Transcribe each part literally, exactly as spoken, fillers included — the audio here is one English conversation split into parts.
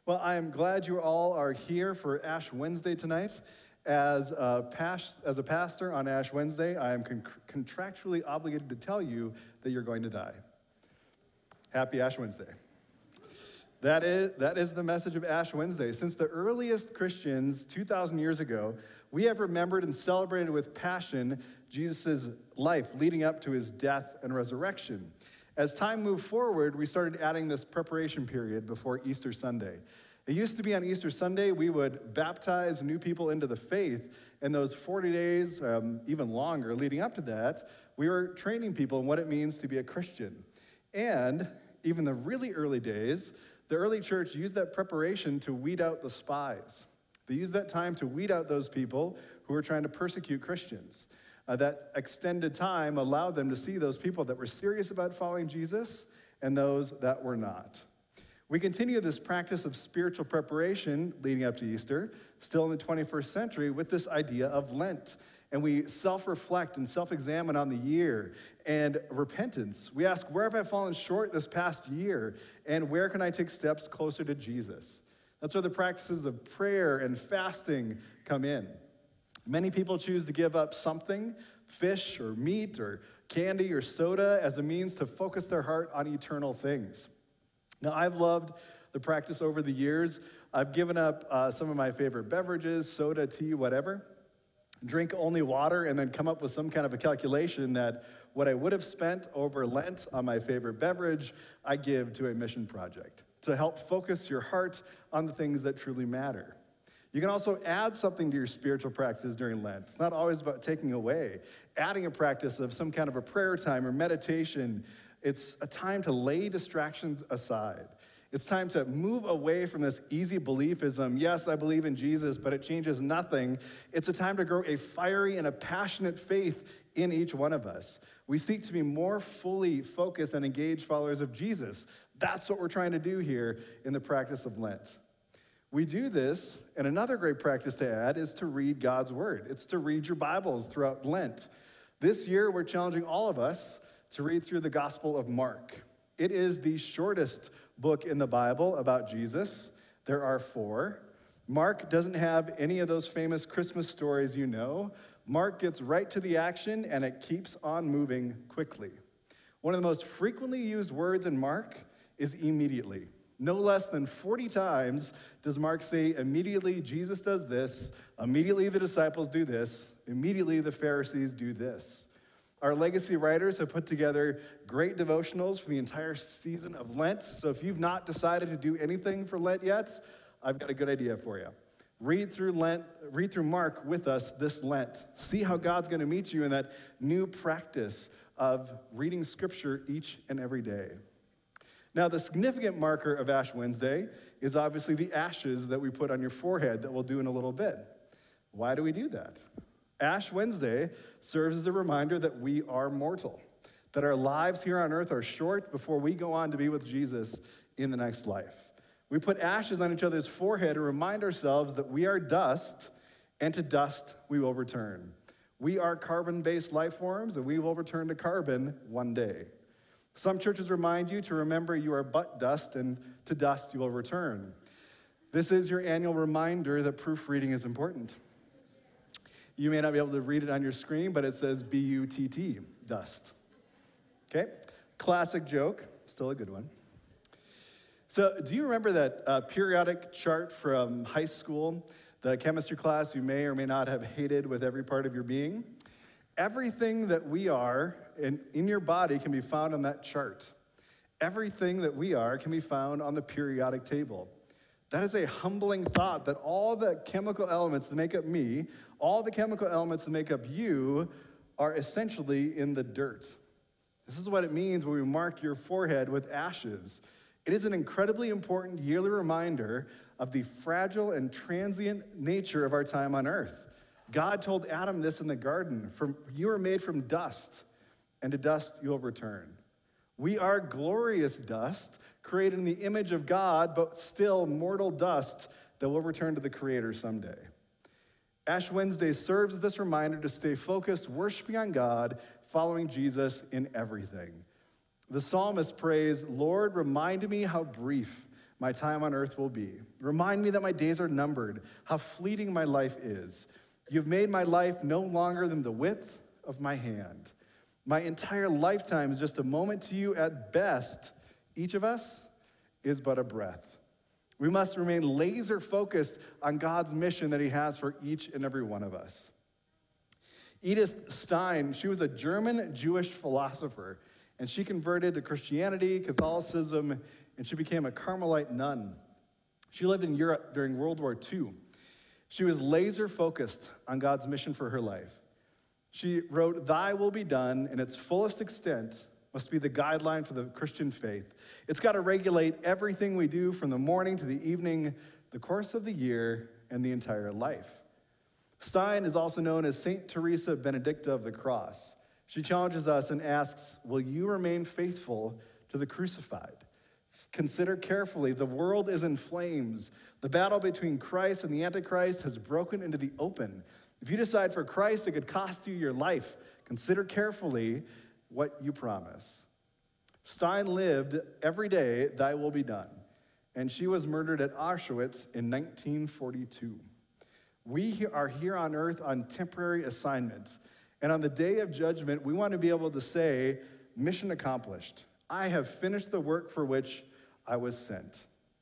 Well, I am glad you all are here for Ash Wednesday tonight. As a, pas- as a pastor on Ash Wednesday, I am con- contractually obligated to tell you that you're going to die. Happy Ash Wednesday. That is, that is the message of Ash Wednesday. Since the earliest Christians two thousand years ago, we have remembered and celebrated with passion Jesus' life leading up to his death and resurrection. As time moved forward, we started adding this preparation period before Easter Sunday. It used to be on Easter Sunday, we would baptize new people into the faith. In those forty days, um, even longer, leading up to that, we were training people in what it means to be a Christian. And even the really early days, the early church used that preparation to weed out the spies. They used that time to weed out those people who were trying to persecute Christians. Uh, that extended time allowed them to see those people that were serious about following Jesus and those that were not. We continue this practice of spiritual preparation leading up to Easter, still in the twenty-first century, with this idea of Lent. And we self-reflect and self-examine on the year and repentance. We ask, where have I fallen short this past year? And where can I take steps closer to Jesus? That's where the practices of prayer and fasting come in. Many people choose to give up something, fish or meat or candy or soda, as a means to focus their heart on eternal things. Now, I've loved the practice over the years. I've given up uh, some of my favorite beverages, soda, tea, whatever, drink only water, and then come up with some kind of a calculation that what I would have spent over Lent on my favorite beverage, I give to a mission project to help focus your heart on the things that truly matter. You can also add something to your spiritual practices during Lent. It's not always about taking away. Adding a practice of some kind of a prayer time or meditation. It's a time to lay distractions aside. It's time to move away from this easy beliefism. Yes, I believe in Jesus, but it changes nothing. It's a time to grow a fiery and a passionate faith in each one of us. We seek to be more fully focused and engaged followers of Jesus. That's what we're trying to do here in the practice of Lent. We do this, and another great practice to add is to read God's Word. It's to read your Bibles throughout Lent. This year, we're challenging all of us to read through the Gospel of Mark. It is the shortest book in the Bible about Jesus. There are four. Mark doesn't have any of those famous Christmas stories you know. Mark gets right to the action, and it keeps on moving quickly. One of the most frequently used words in Mark is immediately. No less than forty times does Mark say, immediately Jesus does this, immediately the disciples do this, immediately the Pharisees do this. Our legacy writers have put together great devotionals for the entire season of Lent, so if you've not decided to do anything for Lent yet, I've got a good idea for you. Read through Lent, read through Mark with us this Lent. See how God's going to meet you in that new practice of reading Scripture each and every day. Now, the significant marker of Ash Wednesday is obviously the ashes that we put on your forehead that we'll do in a little bit. Why do we do that? Ash Wednesday serves as a reminder that we are mortal, that our lives here on earth are short before we go on to be with Jesus in the next life. We put ashes on each other's forehead and remind ourselves that we are dust, and to dust we will return. We are carbon-based life forms, and we will return to carbon one day. Some churches remind you to remember you are but dust, and to dust you will return. This is your annual reminder that proofreading is important. You may not be able to read it on your screen, but it says B U T T, dust. Okay? Classic joke, still a good one. So do you remember that uh, periodic chart from high school, the chemistry class you may or may not have hated with every part of your being? Everything that we are in, in your body can be found on that chart. Everything that we are can be found on the periodic table. That is a humbling thought that all the chemical elements that make up me, all the chemical elements that make up you, are essentially in the dirt. This is what it means when we mark your forehead with ashes. It is an incredibly important yearly reminder of the fragile and transient nature of our time on earth. God told Adam this in the garden, "From you are made from dust, and to dust you will return." We are glorious dust, created in the image of God, but still mortal dust that will return to the Creator someday. Ash Wednesday serves as this reminder to stay focused, worshiping on God, following Jesus in everything. The psalmist prays, "Lord, remind me how brief my time on earth will be. Remind me that my days are numbered, how fleeting my life is. You've made my life no longer than the width of my hand. My entire lifetime is just a moment to you at best. Each of us is but a breath. We must remain laser focused on God's mission that he has for each and every one of us. Edith Stein, she was a German Jewish philosopher, and she converted to Christianity, Catholicism, and she became a Carmelite nun. She lived in Europe during World War Two. She was laser focused on God's mission for her life. She wrote, "Thy will be done in its fullest extent must be the guideline for the Christian faith. It's got to regulate everything we do from the morning to the evening, the course of the year, and the entire life." Stein is also known as Saint Teresa Benedicta of the Cross. She challenges us and asks, will you remain faithful to the crucified? Consider carefully, the world is in flames. The battle between Christ and the Antichrist has broken into the open. If you decide for Christ, it could cost you your life. Consider carefully what you promise. Stein lived every day, thy will be done. And she was murdered at Auschwitz in nineteen forty-two. We are here on earth on temporary assignments. And on the day of judgment, we want to be able to say, mission accomplished. I have finished the work for which I was sent.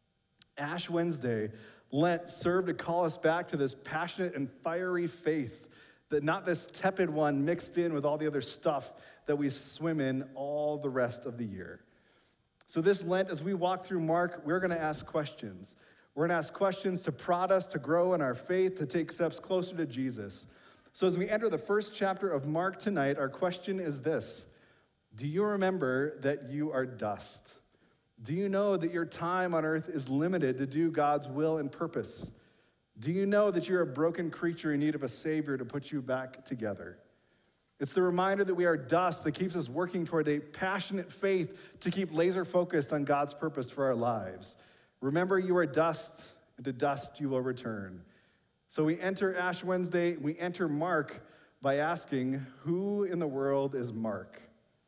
Ash Wednesday, Lent, served to call us back to this passionate and fiery faith, that not this tepid one mixed in with all the other stuff that we swim in all the rest of the year. So this Lent, as we walk through Mark, we're going to ask questions. We're going to ask questions to prod us to grow in our faith, to take steps closer to Jesus. So as we enter the first chapter of Mark tonight, our question is this: do you remember that you are dust? Do you know that your time on earth is limited to do God's will and purpose? Do you know that you're a broken creature in need of a Savior to put you back together? It's the reminder that we are dust that keeps us working toward a passionate faith to keep laser focused on God's purpose for our lives. Remember, you are dust, and to dust you will return. So we enter Ash Wednesday, we enter Mark by asking, who in the world is Mark?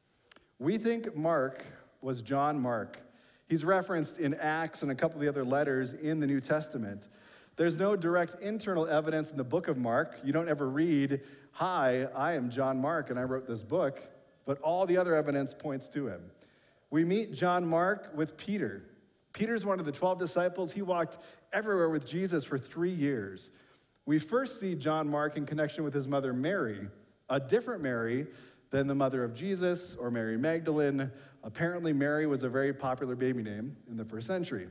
We think Mark was John Mark. He's referenced in Acts and a couple of the other letters in the New Testament. There's no direct internal evidence in the book of Mark. You don't ever read, hi, I am John Mark and I wrote this book, but all the other evidence points to him. We meet John Mark with Peter. Peter's one of the twelve disciples. He walked everywhere with Jesus for three years. We first see John Mark in connection with his mother Mary, a different Mary than the mother of Jesus or Mary Magdalene. Apparently, Mary was a very popular baby name in the first century.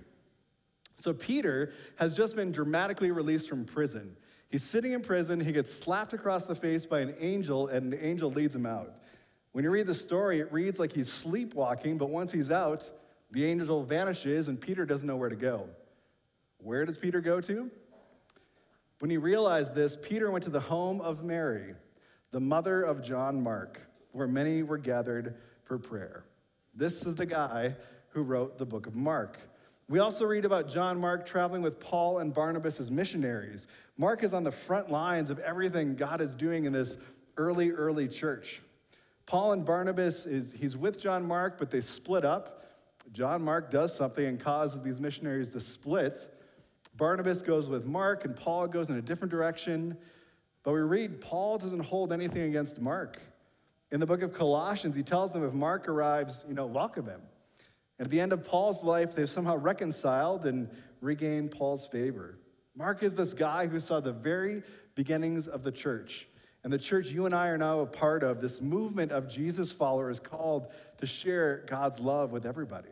So Peter has just been dramatically released from prison. He's sitting in prison, he gets slapped across the face by an angel, and the angel leads him out. When you read the story, it reads like he's sleepwalking, but once he's out, the angel vanishes and Peter doesn't know where to go. Where does Peter go to? When he realized this, Peter went to the home of Mary, the mother of John Mark, where many were gathered for prayer. This is the guy who wrote the book of Mark. We also read about John Mark traveling with Paul and Barnabas as missionaries. Mark is on the front lines of everything God is doing in this early, early church. Paul and Barnabas, is he's with John Mark, but they split up. John Mark does something and causes these missionaries to split. Barnabas goes with Mark, and Paul goes in a different direction. But we read Paul doesn't hold anything against Mark. In the book of Colossians, he tells them if Mark arrives, you know, welcome him. And at the end of Paul's life, they've somehow reconciled and regained Paul's favor. Mark is this guy who saw the very beginnings of the church. And the church you and I are now a part of, this movement of Jesus followers called to share God's love with everybody.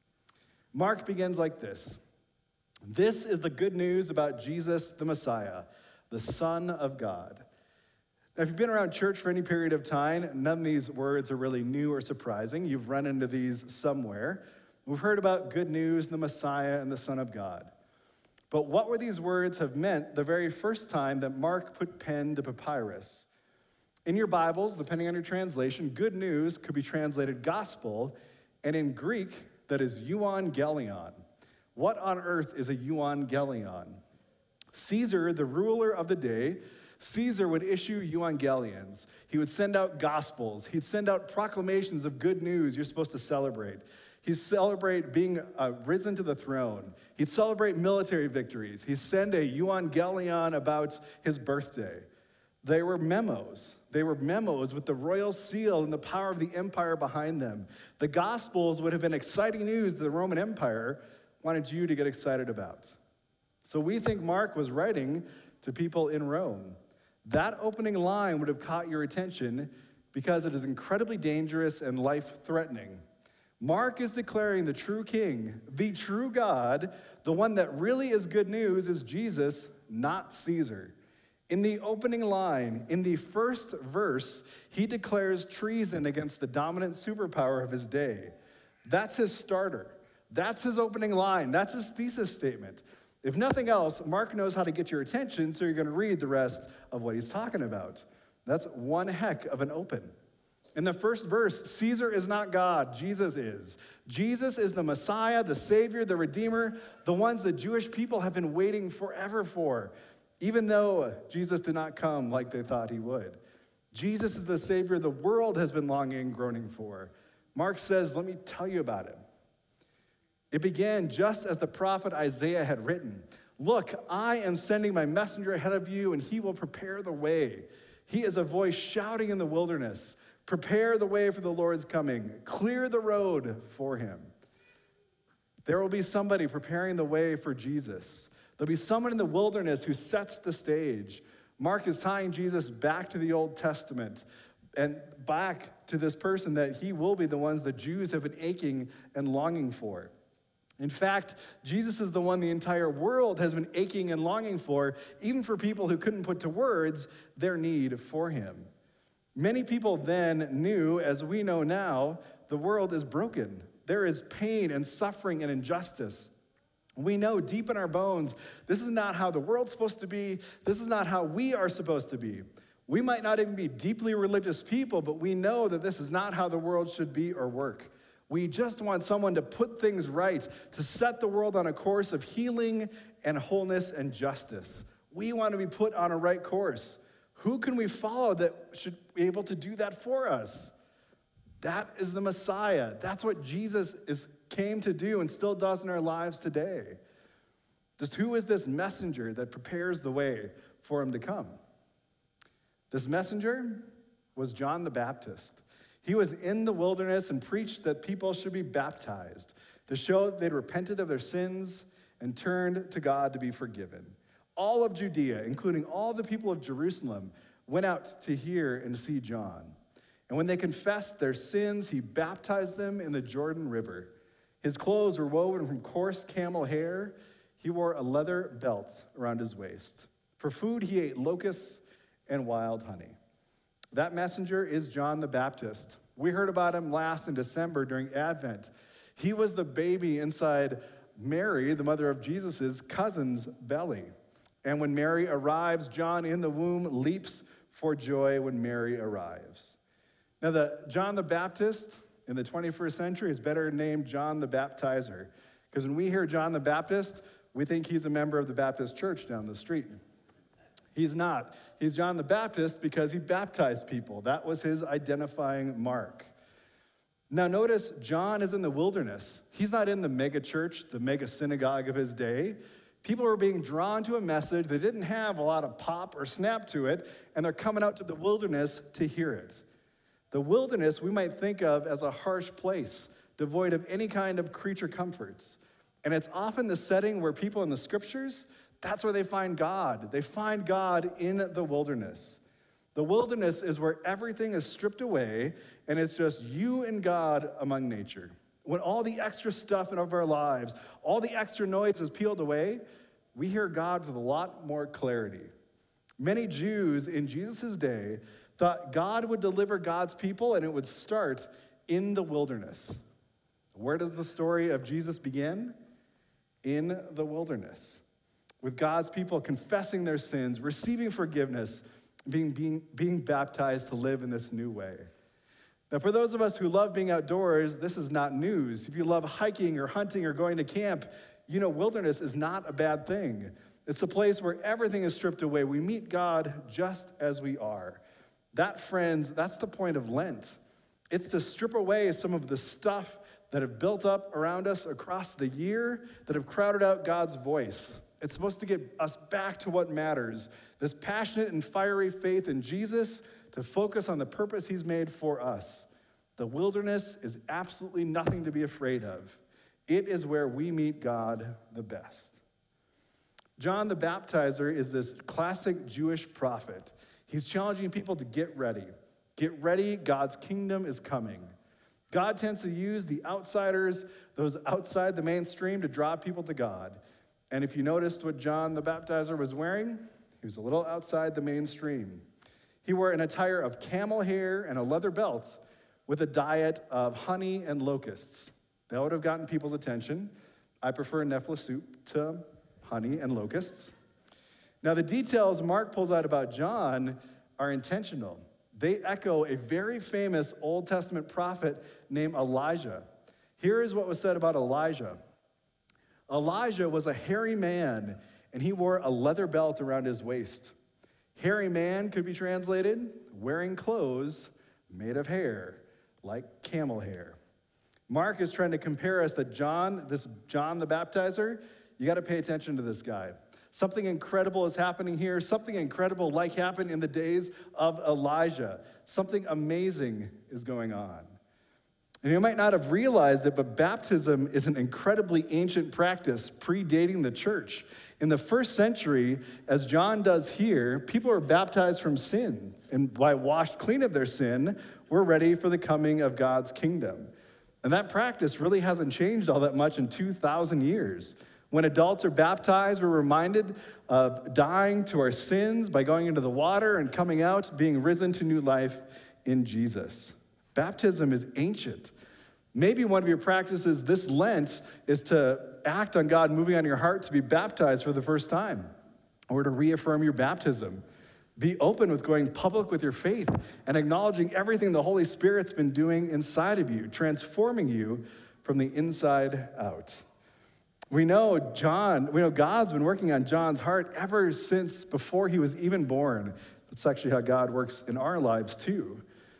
Mark begins like this. This is the good news about Jesus the Messiah, the Son of God. Now, if you've been around church for any period of time, none of these words are really new or surprising. You've run into these somewhere. We've heard about good news, the Messiah, and the Son of God. But what would these words have meant the very first time that Mark put pen to papyrus? In your Bibles, depending on your translation, good news could be translated gospel, and in Greek, that is euangelion. What on earth is a euangelion? Caesar, the ruler of the day, Caesar would issue euangelions. He would send out gospels. He'd send out proclamations of good news you're supposed to celebrate. He'd celebrate being uh, risen to the throne. He'd celebrate military victories. He'd send a euangelion about his birthday. They were memos. They were memos with the royal seal and the power of the empire behind them. The Gospels would have been exciting news that the Roman Empire wanted you to get excited about. So we think Mark was writing to people in Rome. That opening line would have caught your attention because it is incredibly dangerous and life-threatening. Mark is declaring the true king, the true God, the one that really is good news, is Jesus, not Caesar. In the opening line, in the first verse, he declares treason against the dominant superpower of his day. That's his starter. That's his opening line. That's his thesis statement. If nothing else, Mark knows how to get your attention, so you're going to read the rest of what he's talking about. That's one heck of an open. In the first verse, Caesar is not God, Jesus is. Jesus is the Messiah, the Savior, the Redeemer, the ones the Jewish people have been waiting forever for, even though Jesus did not come like they thought he would. Jesus is the Savior the world has been longing and groaning for. Mark says, let me tell you about him. It began just as the prophet Isaiah had written. Look, I am sending my messenger ahead of you, and he will prepare the way. He is a voice shouting in the wilderness. Prepare the way for the Lord's coming. Clear the road for him. There will be somebody preparing the way for Jesus. There'll be someone in the wilderness who sets the stage. Mark is tying Jesus back to the Old Testament and back to this person that he will be the ones the Jews have been aching and longing for. In fact, Jesus is the one the entire world has been aching and longing for, even for people who couldn't put to words their need for him. Many people then knew, as we know now, the world is broken. There is pain and suffering and injustice. We know deep in our bones, this is not how the world's supposed to be. This is not how we are supposed to be. We might not even be deeply religious people, but we know that this is not how the world should be or work. We just want someone to put things right, to set the world on a course of healing and wholeness and justice. We want to be put on a right course. Who can we follow that should be able to do that for us? That is the Messiah. That's what Jesus is came to do and still does in our lives today. Just who is this messenger that prepares the way for him to come? This messenger was John the Baptist. He was in the wilderness and preached that people should be baptized to show that they'd repented of their sins and turned to God to be forgiven. All of Judea, including all the people of Jerusalem, went out to hear and see John. And when they confessed their sins, he baptized them in the Jordan River. His clothes were woven from coarse camel hair. He wore a leather belt around his waist. For food, he ate locusts and wild honey. That messenger is John the Baptist. We heard about him last in December during Advent. He was the baby inside Mary, the mother of Jesus' cousin's belly. And when Mary arrives, John in the womb leaps for joy when Mary arrives. Now, the John the Baptist in the twenty-first century is better named John the Baptizer, because when we hear John the Baptist, we think he's a member of the Baptist church down the street. He's not. He's John the Baptist because he baptized people. That was his identifying mark. Now notice, John is in the wilderness. He's not in the mega church, the mega synagogue of his day. People were being drawn to a message that didn't have a lot of pop or snap to it, and they're coming out to the wilderness to hear it. The wilderness we might think of as a harsh place, devoid of any kind of creature comforts. And it's often the setting where people in the scriptures, that's where they find God. They find God in the wilderness. The wilderness is where everything is stripped away, and it's just you and God among nature. When all the extra stuff in our lives, all the extra noise is peeled away, we hear God with a lot more clarity. Many Jews in Jesus' day thought God would deliver God's people, and it would start in the wilderness. Where does the story of Jesus begin? In the wilderness, with God's people confessing their sins, receiving forgiveness, being, being, being baptized to live in this new way. Now, for those of us who love being outdoors, this is not news. If you love hiking or hunting or going to camp, you know wilderness is not a bad thing. It's a place where everything is stripped away. We meet God just as we are. That, friends, that's the point of Lent. It's to strip away some of the stuff that have built up around us across the year, that have crowded out God's voice. It's supposed to get us back to what matters, this passionate and fiery faith in Jesus to focus on the purpose he's made for us. The wilderness is absolutely nothing to be afraid of. It is where we meet God the best. John the Baptizer is this classic Jewish prophet. He's challenging people to get ready. Get ready, God's kingdom is coming. God tends to use the outsiders, those outside the mainstream, to draw people to God. And if you noticed what John the Baptizer was wearing, he was a little outside the mainstream. He wore an attire of camel hair and a leather belt with a diet of honey and locusts. That would have gotten people's attention. I prefer Nefla soup to honey and locusts. Now, the details Mark pulls out about John are intentional. They echo a very famous Old Testament prophet named Elijah. Here is what was said about Elijah. Elijah was a hairy man, and he wore a leather belt around his waist. Hairy man could be translated wearing clothes made of hair, like camel hair. Mark is trying to compare us that John, this John the Baptizer, you got to pay attention to this guy. Something incredible is happening here. Something incredible like happened in the days of Elijah. Something amazing is going on. And you might not have realized it, but baptism is an incredibly ancient practice predating the church. In the first century, as John does here, people are baptized from sin. And by washed clean of their sin, we're ready for the coming of God's kingdom. And that practice really hasn't changed all that much in two thousand years. When adults are baptized, we're reminded of dying to our sins by going into the water and coming out, being risen to new life in Jesus. Baptism is ancient. Maybe one of your practices this Lent is to act on God moving on your heart to be baptized for the first time, or to reaffirm your baptism. Be open with going public with your faith and acknowledging everything the Holy Spirit's been doing inside of you, transforming you from the inside out. We know John, we know God's been working on John's heart ever since before he was even born. That's actually how God works in our lives too.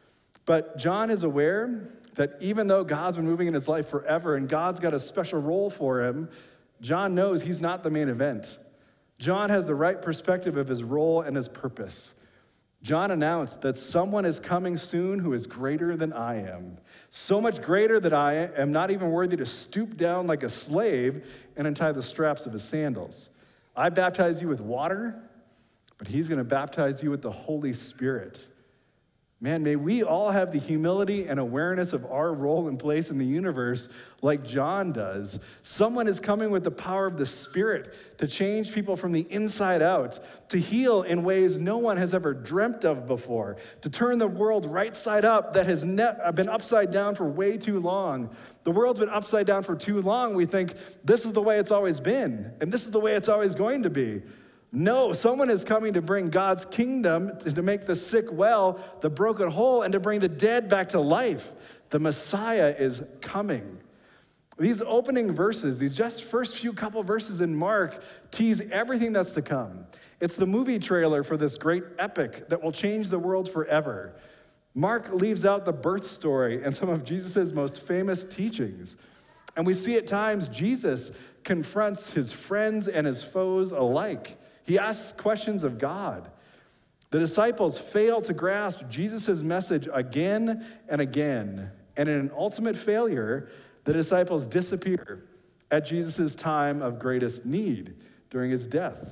But John is aware that even though God's been moving in his life forever and God's got a special role for him, John knows he's not the main event. John has the right perspective of his role and his purpose. John announced that someone is coming soon who is greater than I am. So much greater that I am not even worthy to stoop down like a slave and untie the straps of his sandals. I baptize you with water, but he's going to baptize you with the Holy Spirit. Man, may we all have the humility and awareness of our role and place in the universe like John does. Someone is coming with the power of the Spirit to change people from the inside out, to heal in ways no one has ever dreamt of before, to turn the world right side up that has ne- been upside down for way too long. The world's been upside down for too long. We think this is the way it's always been, and this is the way it's always going to be. No, someone is coming to bring God's kingdom, to make the sick well, the broken whole, and to bring the dead back to life. The Messiah is coming. These opening verses, these just first few couple verses in Mark, tease everything that's to come. It's the movie trailer for this great epic that will change the world forever. Mark leaves out the birth story and some of Jesus' most famous teachings. And we see at times Jesus confronts his friends and his foes alike. He asks questions of God. The disciples fail to grasp Jesus' message again and again. And in an ultimate failure, the disciples disappear at Jesus' time of greatest need during his death.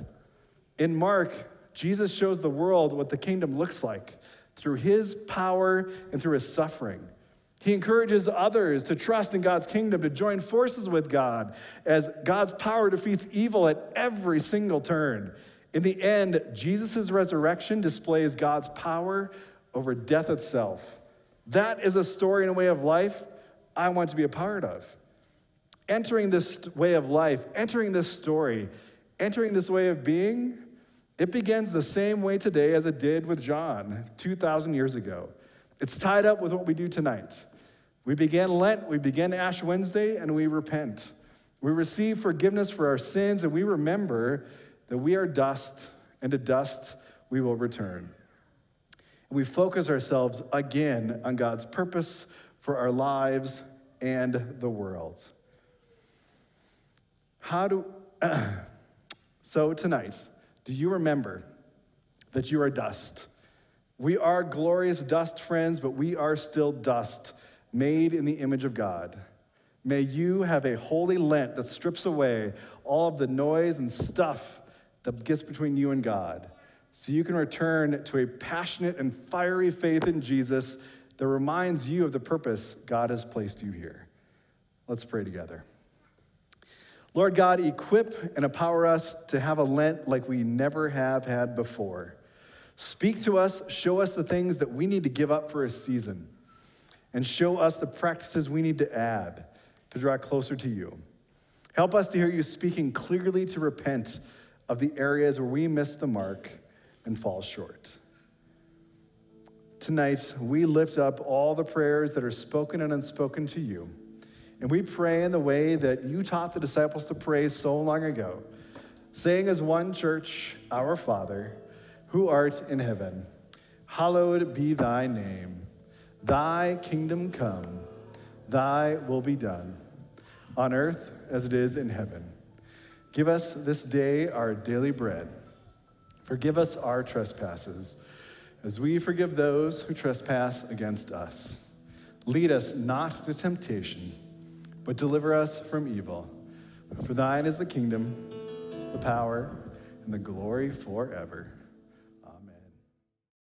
In Mark, Jesus shows the world what the kingdom looks like through his power and through his suffering. He encourages others to trust in God's kingdom, to join forces with God as God's power defeats evil at every single turn. In the end, Jesus' resurrection displays God's power over death itself. That is a story and a way of life I want to be a part of. Entering this way of life, entering this story, entering this way of being, it begins the same way today as it did with John two thousand years ago. It's tied up with what we do tonight. We begin Lent, we begin Ash Wednesday, and we repent. We receive forgiveness for our sins, and we remember that we are dust, and to dust we will return. And we focus ourselves again on God's purpose for our lives and the world. How do, so tonight, do you remember that you are dust? We are glorious dust, friends, but we are still dust, made in the image of God. May you have a holy Lent that strips away all of the noise and stuff that gets between you and God, so you can return to a passionate and fiery faith in Jesus that reminds you of the purpose God has placed you here. Let's pray together. Lord God, equip and empower us to have a Lent like we never have had before. Speak to us, show us the things that we need to give up for a season, and show us the practices we need to add to draw closer to you. Help us to hear you speaking clearly to repent of the areas where we miss the mark and fall short. Tonight, we lift up all the prayers that are spoken and unspoken to you. And we pray in the way that you taught the disciples to pray so long ago, saying as one church, Our Father, who art in heaven, hallowed be thy name. Thy kingdom come, thy will be done, on earth as it is in heaven. Give us this day our daily bread. Forgive us our trespasses, as we forgive those who trespass against us. Lead us not into temptation, but deliver us from evil. For thine is the kingdom, the power, and the glory forever.